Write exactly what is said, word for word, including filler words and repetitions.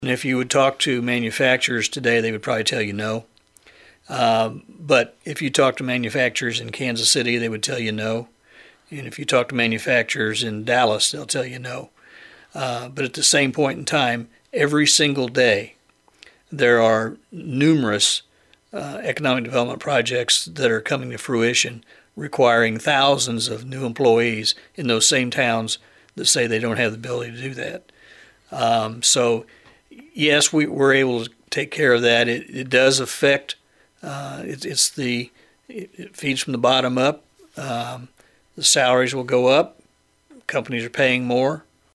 And if you would talk to manufacturers today, they would probably tell you no. Um, but if you talk to manufacturers in Kansas City, they would tell you no. And if you talk to manufacturers in Dallas, they'll tell you no. Uh, but at the same point in time, every single day, there are numerous uh, economic development projects that are coming to fruition, requiring thousands of new employees in those same towns that say they don't have the ability to do that. Um, so, yes, we, we're able to take care of that. It, it does affect. Uh, it, it's the it, it feeds from the bottom up. Um, the salaries will go up. Companies are paying more.